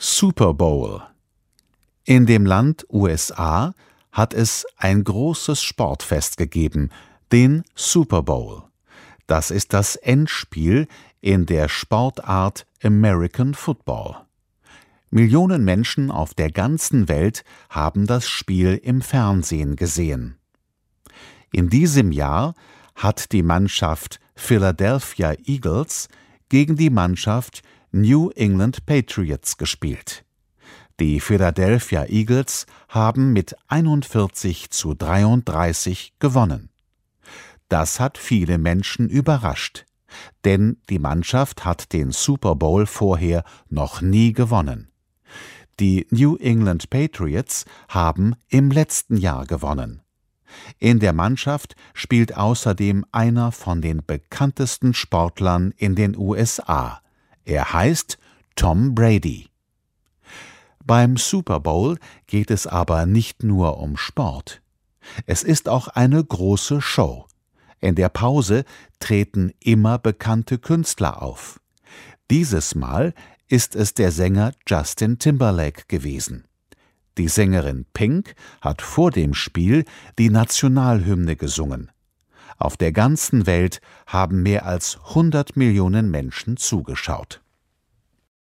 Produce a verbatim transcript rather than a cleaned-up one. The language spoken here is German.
Super Bowl. In dem Land U S A hat es ein großes Sportfest gegeben, den Super Bowl. Das ist das Endspiel in der Sportart American Football. Millionen Menschen auf der ganzen Welt haben das Spiel im Fernsehen gesehen. In diesem Jahr hat die Mannschaft Philadelphia Eagles gegen die Mannschaft New England Patriots gespielt. Die Philadelphia Eagles haben mit einundvierzig zu dreiunddreißig gewonnen. Das hat viele Menschen überrascht, denn die Mannschaft hat den Super Bowl vorher noch nie gewonnen. Die New England Patriots haben im letzten Jahr gewonnen. In der Mannschaft spielt außerdem einer von den bekanntesten Sportlern in den U S A. Er heißt Tom Brady. Beim Super Bowl geht es aber nicht nur um Sport. Es ist auch eine große Show. In der Pause treten immer bekannte Künstler auf. Dieses Mal ist es der Sänger Justin Timberlake gewesen. Die Sängerin Pink hat vor dem Spiel die Nationalhymne gesungen. Auf der ganzen Welt haben mehr als hundert Millionen Menschen zugeschaut.